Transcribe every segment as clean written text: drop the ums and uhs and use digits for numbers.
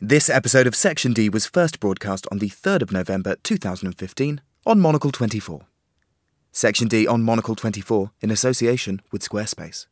This episode of Section D was first broadcast on the 3rd of November 2015 on Monocle 24. Section D on Monocle 24 in association with Squarespace.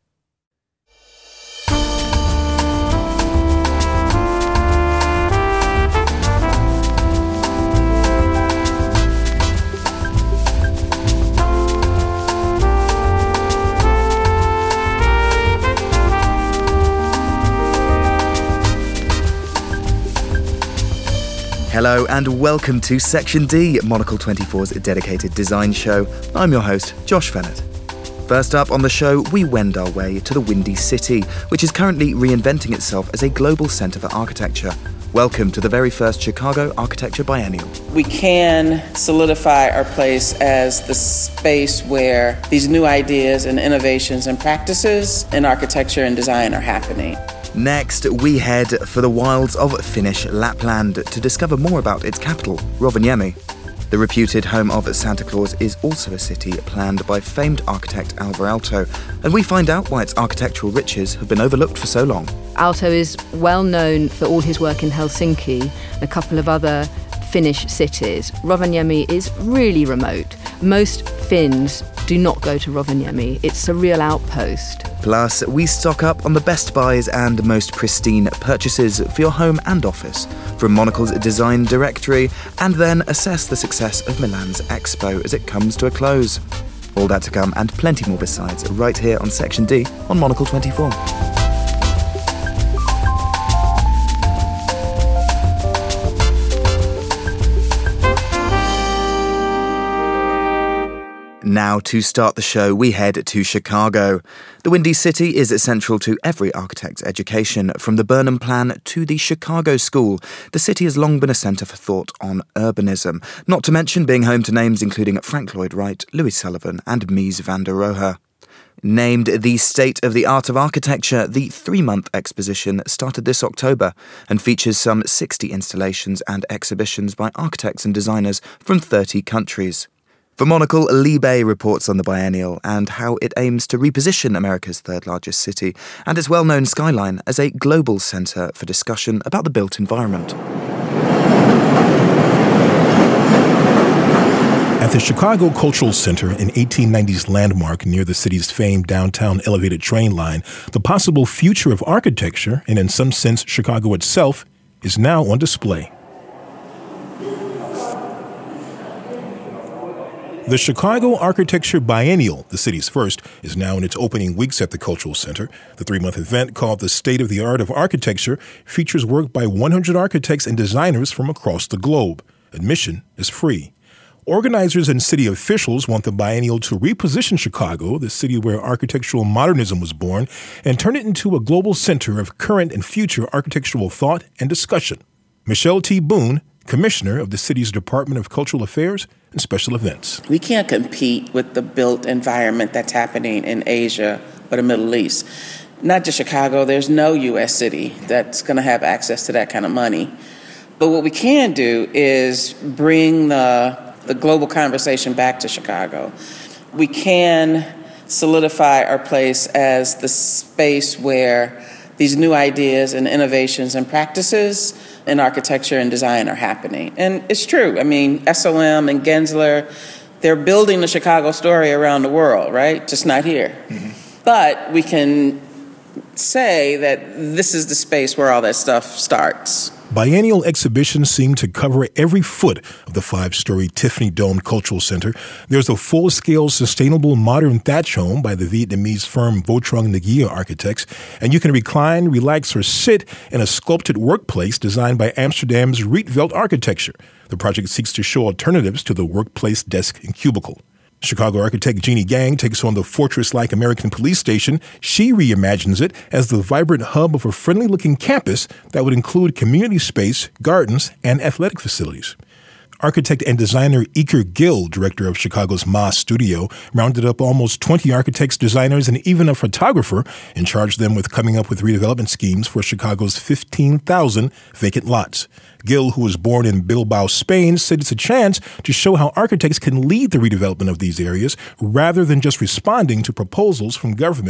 Hello and welcome to Section D, Monocle 24's dedicated design show. I'm your host, Josh Fennett. First up on the show, we wend our way to the Windy City, which is currently reinventing itself as a global centre for architecture. Welcome to the very first Chicago Architecture Biennial. We can solidify our place as the space where these new ideas and innovations and practices in architecture and design are happening. Next, we head for the wilds of Finnish Lapland to discover more about its capital, Rovaniemi. The reputed home of Santa Claus is also a city planned by famed architect Alvar Aalto, and we find out why its architectural riches have been overlooked for so long. Aalto is well known for all his work in Helsinki and a couple of other Finnish cities. Rovaniemi is really remote. Most Finns do not go to Rovaniemi. It's a real outpost. Plus, we stock up on the best buys and most pristine purchases for your home and office from Monocle's design directory, and then assess the success of Milan's Expo as it comes to a close. All that to come and plenty more besides right here on Section D on Monocle 24. Now, to start the show, we head to Chicago. The Windy City is central to every architect's education, from the Burnham Plan to the Chicago School. The city has long been a centre for thought on urbanism, not to mention being home to names including Frank Lloyd Wright, Louis Sullivan and Mies van der Rohe. Named the State of the Art of Architecture, the 3-month exposition started this October and features some 60 installations and exhibitions by architects and designers from 30 countries. For Monocle, Lee Bay reports on the biennial and how it aims to reposition America's third largest city and its well-known skyline as a global centre for discussion about the built environment. At the Chicago Cultural Center, an 1890s landmark near the city's famed downtown elevated train line, the possible future of architecture, and in some sense Chicago itself, is now on display. The Chicago Architecture Biennial, the city's first, is now in its opening weeks at the Cultural Center. The 3-month event, called the State of the Art of Architecture, features work by 100 architects and designers from across the globe. Admission is free. Organizers and city officials want the biennial to reposition Chicago, the city where architectural modernism was born, and turn it into a global center of current and future architectural thought and discussion. Michelle T. Boone, Commissioner of the city's Department of Cultural Affairs and Special Events. We can't compete with the built environment that's happening in Asia or the Middle East. Not just Chicago, there's no U.S. city that's going to have access to that kind of money. But what we can do is bring the global conversation back to Chicago. We can solidify our place as the space where these new ideas and innovations and practices in architecture and design are happening. And it's true. I mean, SOM and Gensler, they're building the Chicago story around the world, right? Just not here. Mm-hmm. But we can say that this is the space where all that stuff starts. Biennial exhibitions seem to cover every foot of the 5-story Tiffany-domed Cultural Center. There's a full-scale, sustainable, modern thatch home by the Vietnamese firm Votrong Nguyen Architects, and you can recline, relax, or sit in a sculpted workplace designed by Amsterdam's Rietveld Architecture. The project seeks to show alternatives to the workplace desk and cubicle. Chicago architect Jeannie Gang takes on the fortress-like American police station. She reimagines it as the vibrant hub of a friendly-looking campus that would include community space, gardens, and athletic facilities. Architect and designer Iker Gill, director of Chicago's Moss Studio, rounded up almost 20 architects, designers, and even a photographer and charged them with coming up with redevelopment schemes for Chicago's 15,000 vacant lots. Gill, who was born in Bilbao, Spain, said it's a chance to show how architects can lead the redevelopment of these areas rather than just responding to proposals from government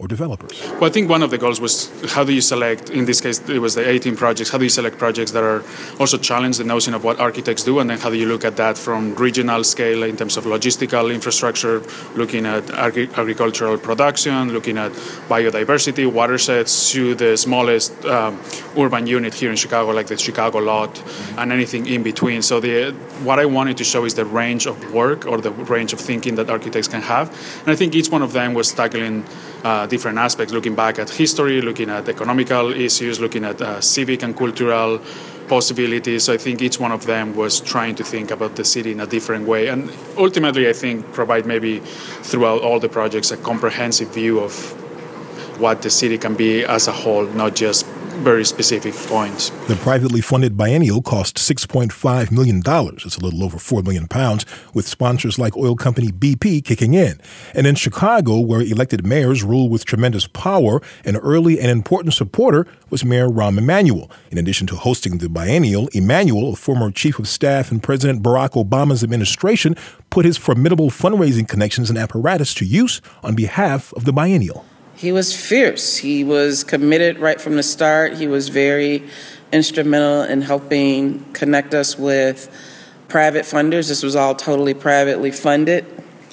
or developers. Well, I think one of the goals was how do you select, in this case it was the 18 projects, how do you select projects that are also challenge the notion of what architects do, and then how do you look at that from regional scale in terms of logistical infrastructure, looking at agricultural production, looking at biodiversity, watersheds, to the smallest urban unit here in Chicago, like the Chicago lot, and anything in between. So what I wanted to show is the range of work or the range of thinking that architects can have. And I think each one of them was tackling different aspects, looking back at history, looking at economical issues, looking at civic and cultural possibilities. So I think each one of them was trying to think about the city in a different way. And ultimately, I think, provide maybe throughout all the projects a comprehensive view of what the city can be as a whole, not just very specific points. The privately funded biennial cost $6.5 million. It's a little over £4 million, with sponsors like oil company BP kicking in. And in Chicago, where elected mayors rule with tremendous power, an early and important supporter was Mayor Rahm Emanuel. In addition to hosting the biennial, Emanuel, a former chief of staff in President Barack Obama's administration, put his formidable fundraising connections and apparatus to use on behalf of the biennial. He was fierce. He was committed right from the start. He was very instrumental in helping connect us with private funders. This was all totally privately funded.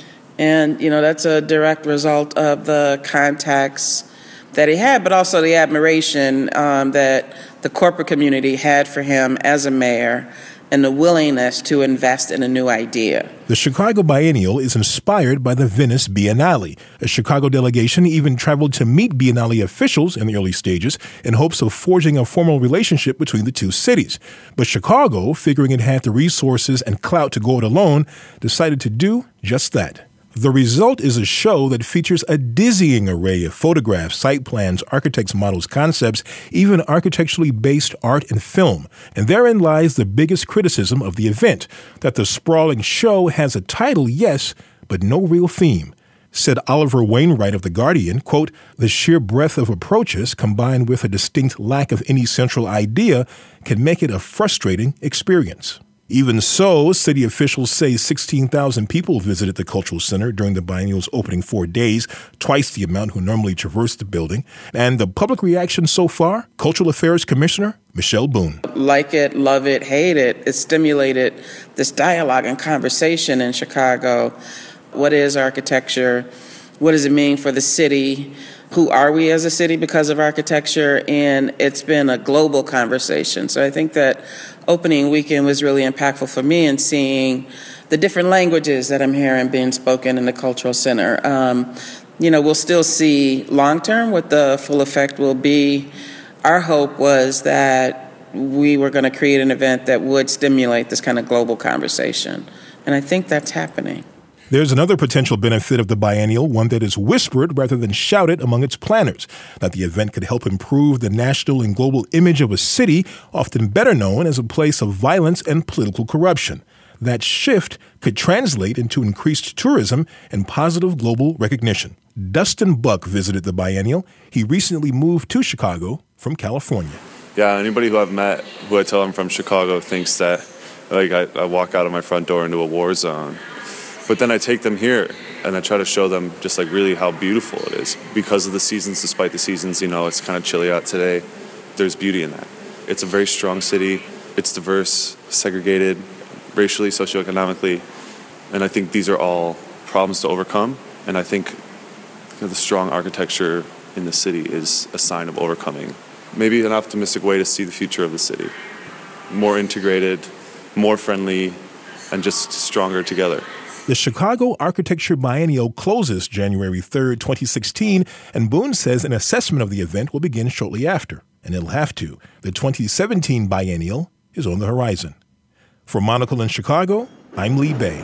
And, that's a direct result of the contacts that he had, but also the admiration that the corporate community had for him as a mayor and the willingness to invest in a new idea. The Chicago Biennial is inspired by the Venice Biennale. A Chicago delegation even traveled to meet Biennale officials in the early stages in hopes of forging a formal relationship between the two cities. But Chicago, figuring it had the resources and clout to go it alone, decided to do just that. The result is a show that features a dizzying array of photographs, site plans, architects' models, concepts, even architecturally based art and film. And therein lies the biggest criticism of the event, that the sprawling show has a title, yes, but no real theme. Said Oliver Wainwright of The Guardian, quote, "The sheer breadth of approaches combined with a distinct lack of any central idea can make it a frustrating experience." Even so, city officials say 16,000 people visited the Cultural Center during the biennial's opening 4 days, twice the amount who normally traverse the building. And the public reaction so far? Cultural Affairs Commissioner Michelle Boone. Like it, love it, hate it, it stimulated this dialogue and conversation in Chicago. What is architecture? What does it mean for the city? Who are we as a city because of architecture? And it's been a global conversation. So I think that opening weekend was really impactful for me in seeing the different languages that I'm hearing being spoken in the Cultural Center. We'll still see long-term what the full effect will be. Our hope was that we were going to create an event that would stimulate this kind of global conversation. And I think that's happening. There's another potential benefit of the biennial, one that is whispered rather than shouted among its planners, that the event could help improve the national and global image of a city, often better known as a place of violence and political corruption. That shift could translate into increased tourism and positive global recognition. Dustin Buck visited the biennial. He recently moved to Chicago from California. Yeah, anybody who I've met who I tell I'm from Chicago thinks that I walk out of my front door into a war zone. But then I take them here and I try to show them just really how beautiful it is. Because of the seasons, despite the seasons, it's kind of chilly out today. There's beauty in that. It's a very strong city. It's diverse, segregated, racially, socioeconomically. And I think these are all problems to overcome. And I think the strong architecture in the city is a sign of overcoming. Maybe an optimistic way to see the future of the city. More integrated, more friendly, and just stronger together. The Chicago Architecture Biennial closes January 3rd, 2016, and Boone says an assessment of the event will begin shortly after, and it'll have to. The 2017 biennial is on the horizon. For Monocle in Chicago, I'm Lee Bay.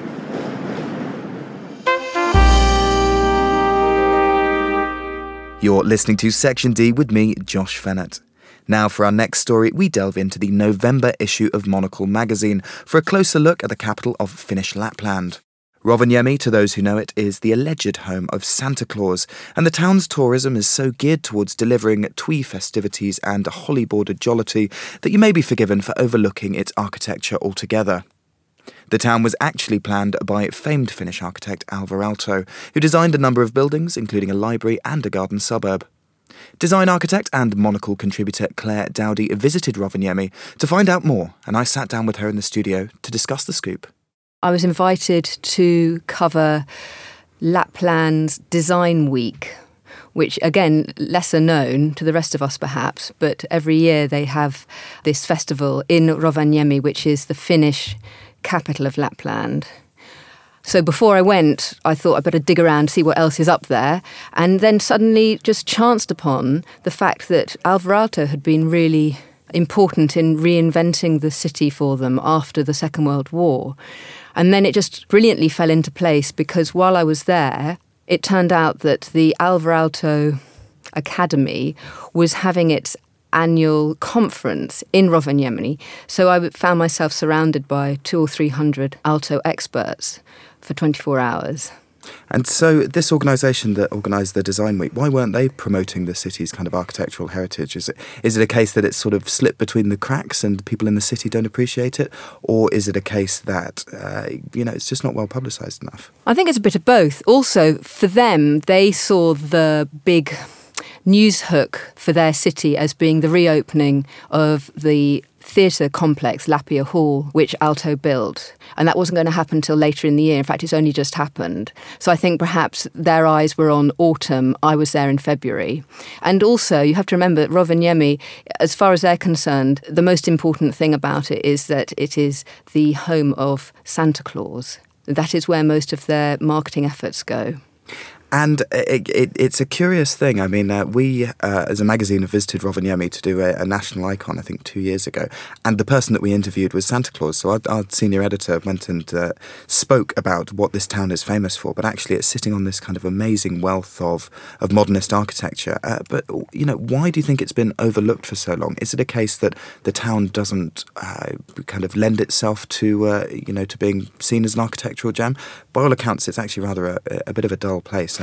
You're listening to Section D with me, Josh Fennett. Now for our next story, we delve into the November issue of Monocle magazine for a closer look at the capital of Finnish Lapland. Rovaniemi, to those who know it, is the alleged home of Santa Claus, and the town's tourism is so geared towards delivering twee festivities and holly-bordered jollity that you may be forgiven for overlooking its architecture altogether. The town was actually planned by famed Finnish architect Alvar Aalto, who designed a number of buildings, including a library and a garden suburb. Design architect and Monocle contributor Claire Dowdy visited Rovaniemi to find out more, and I sat down with her in the studio to discuss the scoop. I was invited to cover Lapland's Design Week, which, again, lesser known to the rest of us perhaps, but every year they have this festival in Rovaniemi, which is the Finnish capital of Lapland. So before I went, I thought I'd better dig around, see what else is up there, and then suddenly just chanced upon the fact that Alvar Aalto had been really important in reinventing the city for them after the Second World War. And then it just brilliantly fell into place because while I was there, it turned out that the Alvar Aalto Academy was having its annual conference in Rovaniemi. So I found myself surrounded by 200 or 300 Aalto experts for 24 hours. And so this organisation that organised the Design Week, why weren't they promoting the city's kind of architectural heritage? Is it a case that it's sort of slipped between the cracks and people in the city don't appreciate it? Or is it a case that, it's just not well publicised enough? I think it's a bit of both. Also, for them, they saw the big news hook for their city as being the reopening of the theatre complex, Lapia Hall, which Aalto built. And that wasn't going to happen until later in the year. In fact, it's only just happened. So I think perhaps their eyes were on autumn. I was there in February. And also, you have to remember, Rovaniemi, as far as they're concerned, the most important thing about it is that it is the home of Santa Claus. That is where most of their marketing efforts go. And it's a curious thing. I mean, we, as a magazine, have visited Rovaniemi to do a national icon, I think, 2 years ago. And the person that we interviewed was Santa Claus. So our senior editor went and spoke about what this town is famous for. But actually, it's sitting on this kind of amazing wealth of modernist architecture. But, why do you think it's been overlooked for so long? Is it a case that the town doesn't kind of lend itself to, to being seen as an architectural gem? By all accounts, it's actually rather a bit of a dull place.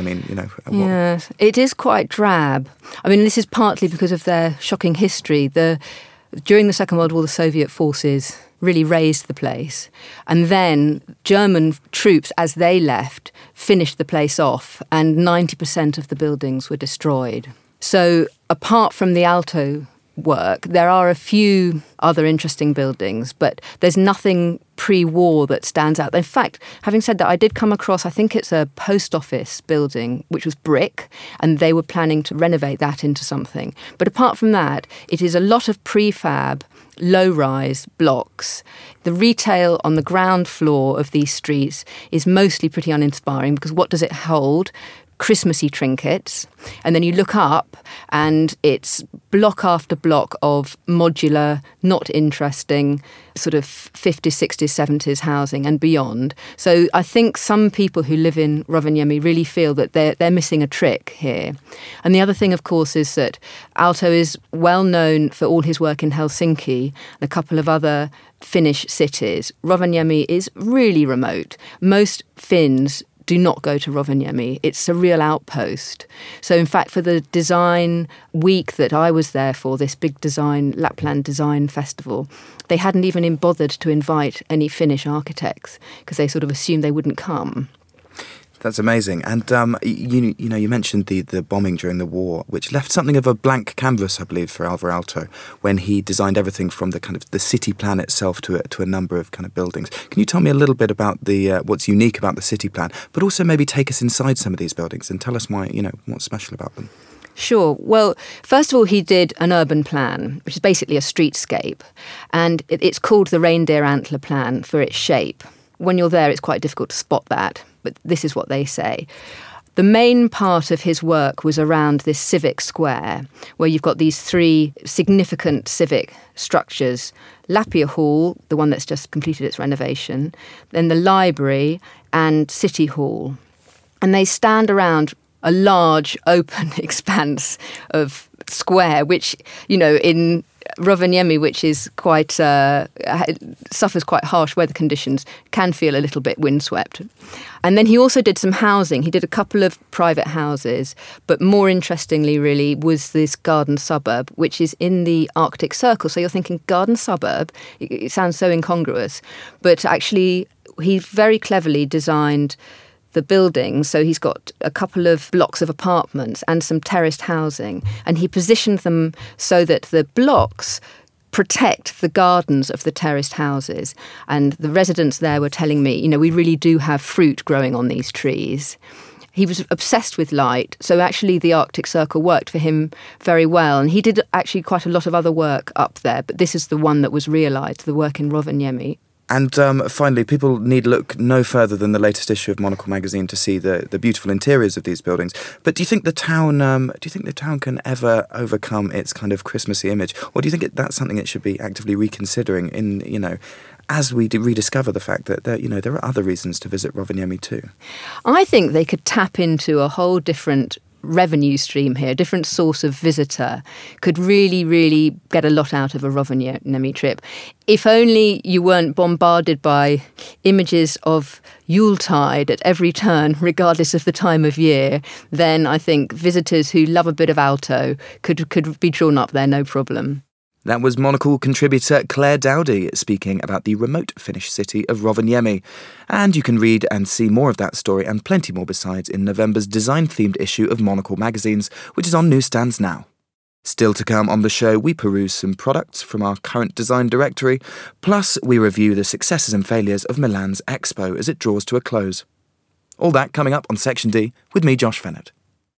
Yes, it is quite drab. I mean, this is partly because of their shocking history. During the Second World War, the Soviet forces really razed the place. And then German troops, as they left, finished the place off, and 90% of the buildings were destroyed. So apart from the Aalto work, there are a few other interesting buildings, but there's nothing pre-war that stands out. In fact, having said that, I did come across, I think it's a post office building, which was brick, and they were planning to renovate that into something. But apart from that, it is a lot of prefab, low-rise blocks. The retail on the ground floor of these streets is mostly pretty uninspiring because what does it hold? Christmassy trinkets, and then you look up and it's block after block of modular, not interesting, sort of 50s, 60s, 70s housing and beyond. So I think some people who live in Rovaniemi really feel that they're missing a trick here. And the other thing, of course, is that Aalto is well known for all his work in Helsinki and a couple of other Finnish cities. Rovaniemi is really remote. Most Finns do not go to Rovaniemi. It's a real outpost. So in fact, for the design week that I was there for, this big Lapland Design Festival, they hadn't even bothered to invite any Finnish architects because they sort of assumed they wouldn't come. That's amazing. And, you mentioned the bombing during the war, which left something of a blank canvas, I believe, for Alvar Aalto when he designed everything from the kind of the city plan itself to a number of kind of buildings. Can you tell me a little bit about what's unique about the city plan, but also maybe take us inside some of these buildings and tell us why, what's special about them? Sure. Well, first of all, he did an urban plan, which is basically a streetscape. And it's called the reindeer antler plan for its shape. When you're there, it's quite difficult to spot that, but this is what they say. The main part of his work was around this civic square, where you've got these three significant civic structures. Lapia Hall, the one that's just completed its renovation, then the library and City Hall. And they stand around a large open expanse of square, which, in Rovaniemi, which is quite suffers quite harsh weather conditions, can feel a little bit windswept. And then he also did some housing. He did a couple of private houses, but more interestingly, really, was this garden suburb, which is in the Arctic Circle. So you're thinking garden suburb, it sounds so incongruous, but actually he very cleverly designed the buildings. So he's got a couple of blocks of apartments and some terraced housing, and he positioned them so that the blocks protect the gardens of the terraced houses. And the residents there were telling me, we really do have fruit growing on these trees. He was obsessed with light, so actually the Arctic Circle worked for him very well. And he did actually quite a lot of other work up there, but this is the one that was realised, the work in Rovaniemi. And finally, people need look no further than the latest issue of Monocle magazine to see the beautiful interiors of these buildings. But do you think the town can ever overcome its kind of Christmassy image, or do you think that's something it should be actively reconsidering as we rediscover the fact that there are other reasons to visit Rovaniemi too? I think they could tap into a whole different revenue stream here, a different source of visitor, could really, really get a lot out of a Rovaniemi trip. If only you weren't bombarded by images of Yuletide at every turn, regardless of the time of year, then I think visitors who love a bit of Aalto could be drawn up there, no problem. That was Monocle contributor Claire Dowdy speaking about the remote Finnish city of Rovaniemi. And you can read and see more of that story and plenty more besides in November's design-themed issue of Monocle magazines, which is on newsstands now. Still to come on the show, we peruse some products from our current design directory, plus we review the successes and failures of Milan's Expo as it draws to a close. All that coming up on Section D with me, Josh Fennett.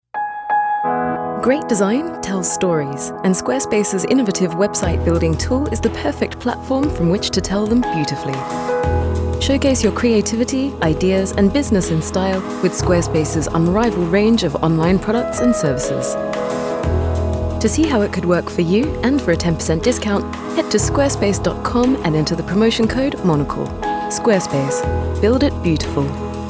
Great design tells stories, and Squarespace's innovative website building tool is the perfect platform from which to tell them beautifully. Showcase your creativity, ideas, and business in style with Squarespace's unrivaled range of online products and services. To see how it could work for you and for a 10% discount, head to squarespace.com and enter the promotion code MONOCLE. Squarespace. Build it beautiful.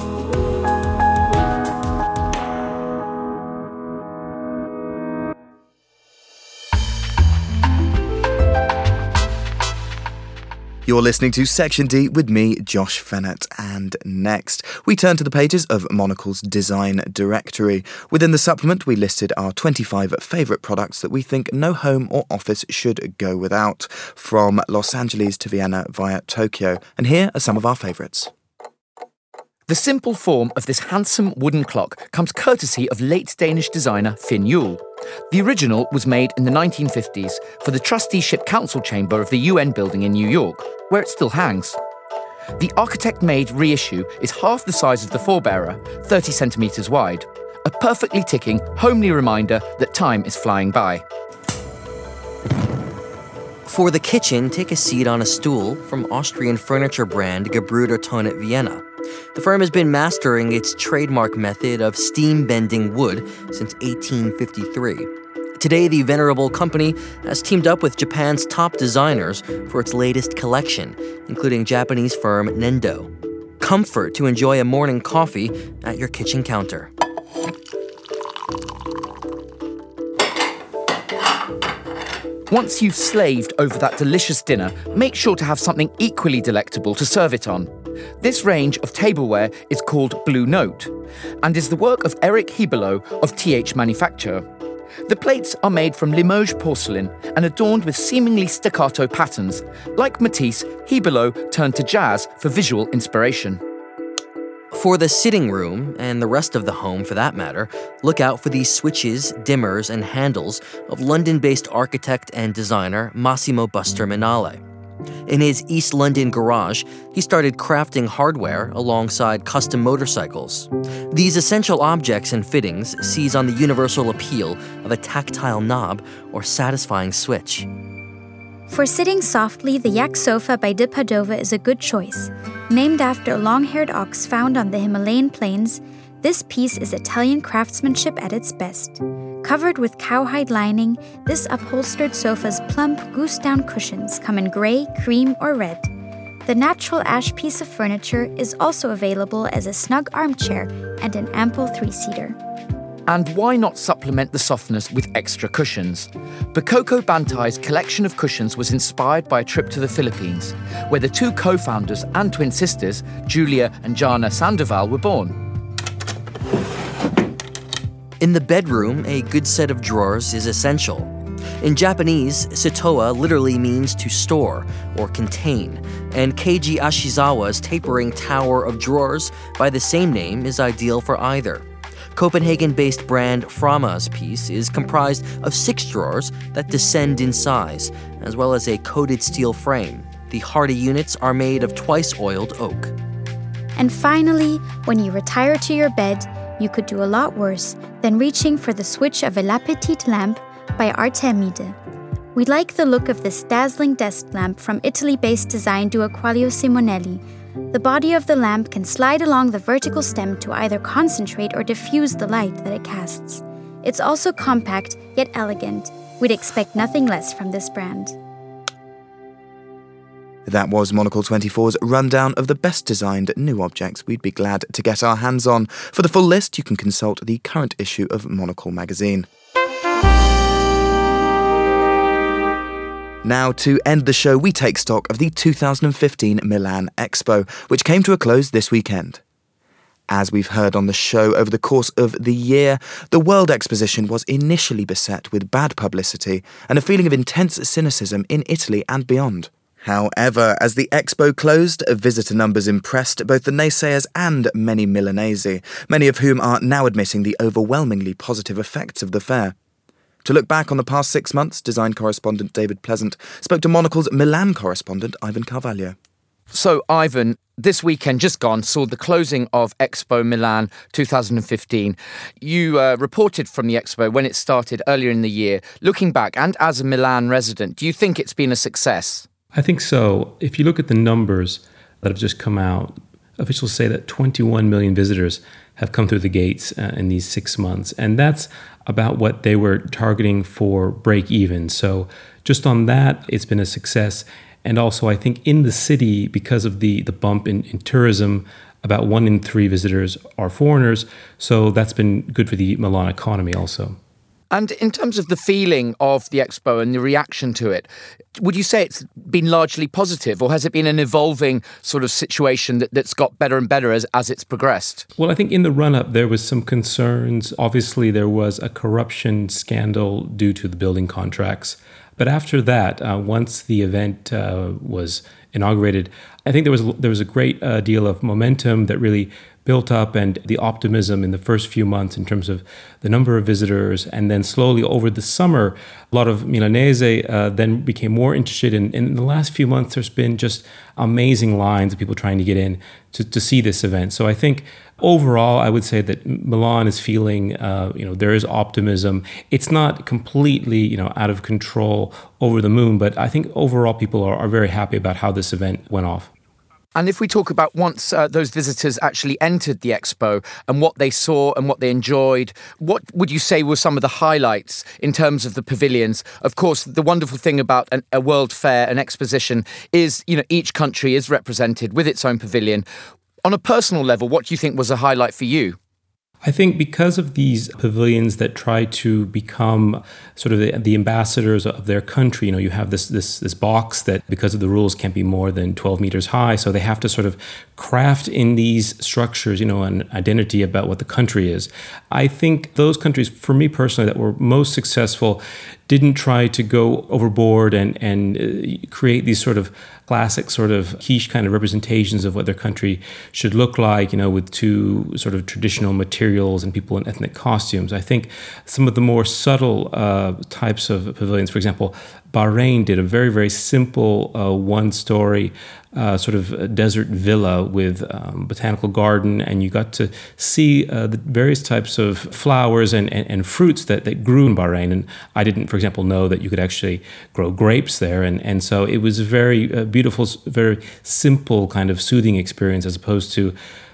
You're listening to Section D with me, Josh Fennett, and next we turn to the pages of Monocle's design directory. Within the supplement, we listed our 25 favourite products that we think no home or office should go without, from Los Angeles to Vienna via Tokyo. And here are some of our favourites. The simple form of this handsome wooden clock comes courtesy of late Danish designer Finn Juhl. The original was made in the 1950s for the Trusteeship Council Chamber of the UN building in New York, where it still hangs. The architect-made reissue is half the size of the forebearer, 30 centimetres wide, a perfectly ticking, homely reminder that time is flying by. For the kitchen, take a seat on a stool from Austrian furniture brand Gebrüder Tonnet Vienna. The firm has been mastering its trademark method of steam-bending wood since 1853. Today, the venerable company has teamed up with Japan's top designers for its latest collection, including Japanese firm Nendo. Comfort to enjoy a morning coffee at your kitchen counter. Once you've slaved over that delicious dinner, make sure to have something equally delectable to serve it on. This range of tableware is called Blue Note and is the work of Eric Hibelo of TH Manufacture. The plates are made from Limoges porcelain and adorned with seemingly staccato patterns. Like Matisse, Hibelo turned to jazz for visual inspiration. For the sitting room, and the rest of the home for that matter, look out for the switches, dimmers, and handles of London-based architect and designer Massimo Buster-Minale. In his East London garage, he started crafting hardware alongside custom motorcycles. These essential objects and fittings seize on the universal appeal of a tactile knob or satisfying switch. For sitting softly, the Yak sofa by de Padova is a good choice. Named after a long-haired ox found on the Himalayan plains, this piece is Italian craftsmanship at its best. Covered with cowhide lining, this upholstered sofa's plump, goose-down cushions come in gray, cream, or red. The natural ash piece of furniture is also available as a snug armchair and an ample three-seater. And why not supplement the softness with extra cushions? Bakoko Bantai's collection of cushions was inspired by a trip to the Philippines, where the two co-founders and twin sisters, Julia and Jana Sandoval, were born. In the bedroom, a good set of drawers is essential. In Japanese, sitoa literally means to store or contain, and Keiji Ashizawa's tapering tower of drawers by the same name is ideal for either. Copenhagen-based brand Frama's piece is comprised of 6 drawers that descend in size, as well as a coated steel frame. The hardy units are made of twice-oiled oak. And finally, when you retire to your bed, you could do a lot worse than reaching for the switch of a La Petite lamp by Artemide. We like the look of this dazzling desk lamp from Italy-based design duo Quaglio Simonelli. The body of the lamp can slide along the vertical stem to either concentrate or diffuse the light that it casts. It's also compact, yet elegant. We'd expect nothing less from this brand. That was Monocle 24's rundown of the best designed new objects we'd be glad to get our hands on. For the full list, you can consult the current issue of Monocle magazine. Now, to end the show, we take stock of the 2015 Milan Expo, which came to a close this weekend. As we've heard on the show over the course of the year, the World Exposition was initially beset with bad publicity and a feeling of intense cynicism in Italy and beyond. However, as the expo closed, visitor numbers impressed both the naysayers and many Milanese, many of whom are now admitting the overwhelmingly positive effects of the fair. To look back on the past 6 months, design correspondent David Pleasant spoke to Monocle's Milan correspondent Ivan Carvalho. So, Ivan, this weekend just gone saw the closing of Expo Milan 2015. You reported from the Expo when it started earlier in the year. Looking back, and as a Milan resident, do you think it's been a success? I think so. If you look at the numbers that have just come out, officials say that 21 million visitors have come through the gates in these 6 months. And that's about what they were targeting for break even. So just on that, it's been a success. And also, I think in the city, because of the bump in tourism, about 1 in 3 visitors are foreigners. So that's been good for the Milan economy also. And in terms of the feeling of the Expo and the reaction to it, would you say it's been largely positive, or has it been an evolving sort of situation that's got better and better as it's progressed? Well, I think in the run-up there was some concerns. Obviously, there was a corruption scandal due to the building contracts. But after that, once the event was inaugurated, I think there was a great deal of momentum that really built up, and the optimism in the first few months in terms of the number of visitors. And then slowly over the summer, a lot of Milanese then became more interested. In the last few months, there's been just amazing lines of people trying to get in to see this event. So I think overall, I would say that Milan is feeling, there is optimism. It's not completely, out of control, over the moon, but I think overall people are very happy about how this event went off. And if we talk about once those visitors actually entered the Expo and what they saw and what they enjoyed, what would you say were some of the highlights in terms of the pavilions? Of course, the wonderful thing about a world fair, an exposition, is, each country is represented with its own pavilion. On a personal level, what do you think was a highlight for you? I think because of these pavilions that try to become sort of the ambassadors of their country, you have this box that because of the rules can't be more than 12 meters high. So they have to sort of craft in these structures, an identity about what the country is. I think those countries, for me personally, that were most successful didn't try to go overboard and create these sort of classic sort of quiche kind of representations of what their country should look like, with two sort of traditional materials and people in ethnic costumes. I think some of the more subtle types of pavilions, for example, Bahrain did a very, very simple one-story sort of desert villa with botanical garden, and you got to see the various types of flowers and fruits that grew in Bahrain. And I didn't, for example, know that you could actually grow grapes there. And so it was a very beautiful, very simple kind of soothing experience as opposed to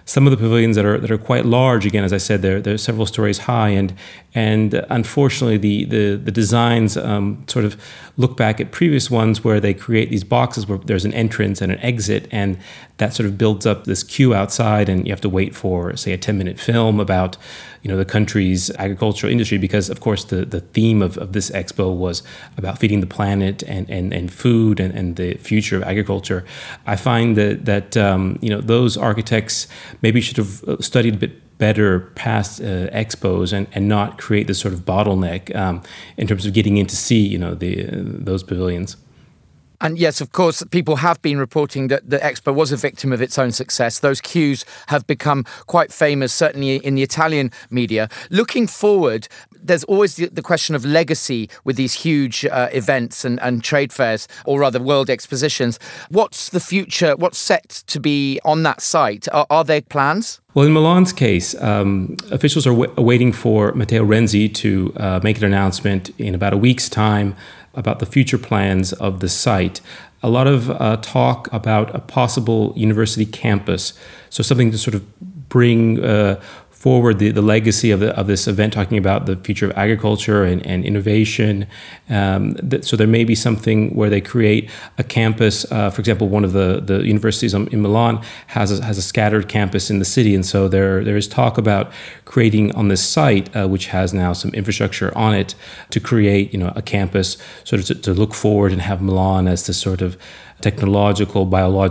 some of the pavilions that are quite large. Again, as I said, they're several stories high, and unfortunately the designs sort of look back at previous ones where they create these boxes where there's an entrance and an exit, and that sort of builds up this queue outside, and you have to wait for, say, a 10-minute film about the country's agricultural industry, because of course the theme of this expo was about feeding the planet and food and the future of agriculture. I find that those architects maybe should have studied a bit better past expos and not create this sort of bottleneck in terms of getting in to see those pavilions. And yes, of course, people have been reporting that the Expo was a victim of its own success. Those queues have become quite famous, certainly in the Italian media. Looking forward, there's always the question of legacy with these huge events and trade fairs, or rather world expositions. What's the future? What's set to be on that site? Are there plans? Well, in Milan's case, officials are waiting for Matteo Renzi to make an announcement in about a week's time about the future plans of the site. A lot of talk about a possible university campus, so something to sort of bring forward the legacy of this event, talking about the future of agriculture and innovation. So there may be something where they create a campus. For example, one of the universities in Milan has a scattered campus in the city, and so there is talk about creating on this site, which has now some infrastructure on it, to create a campus sort of to look forward and have Milan as this sort of technological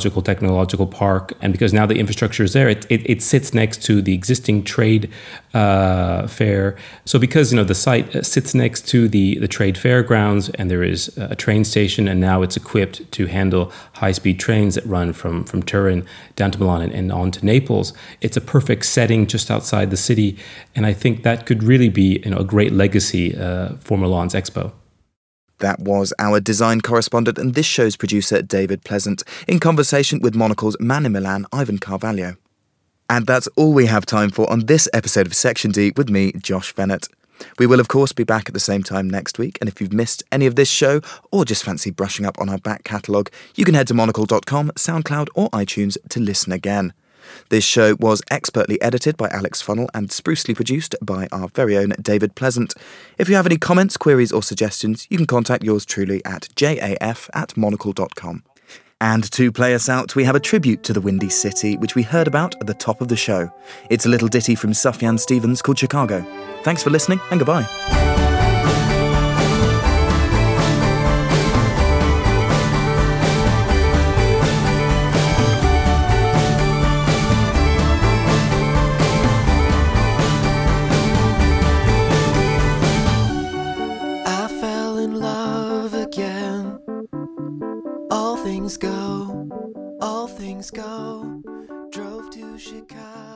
park. And because now the infrastructure is there, it sits next to the existing trade fair. So because the site sits next to the trade fair grounds, and there is a train station, and now it's equipped to handle high-speed trains that run from Turin down to Milan and on to Naples, it's a perfect setting just outside the city. And I think that could really be a great legacy for Milan's Expo. That was our design correspondent and this show's producer, David Pleasant, in conversation with Monocle's man in Milan, Ivan Carvalho. And that's all we have time for on this episode of Section D with me, Josh Bennett. We will, of course, be back at the same time next week, and if you've missed any of this show or just fancy brushing up on our back catalogue, you can head to monocle.com, SoundCloud or iTunes to listen again. This show was expertly edited by Alex Funnell and sprucely produced by our very own David Pleasant. If you have any comments, queries or suggestions, you can contact yours truly at jaf@monocle.com. And to play us out, we have a tribute to the Windy City, which we heard about at the top of the show. It's a little ditty from Sufjan Stevens called Chicago. Thanks for listening and goodbye. All things go, drove to Chicago.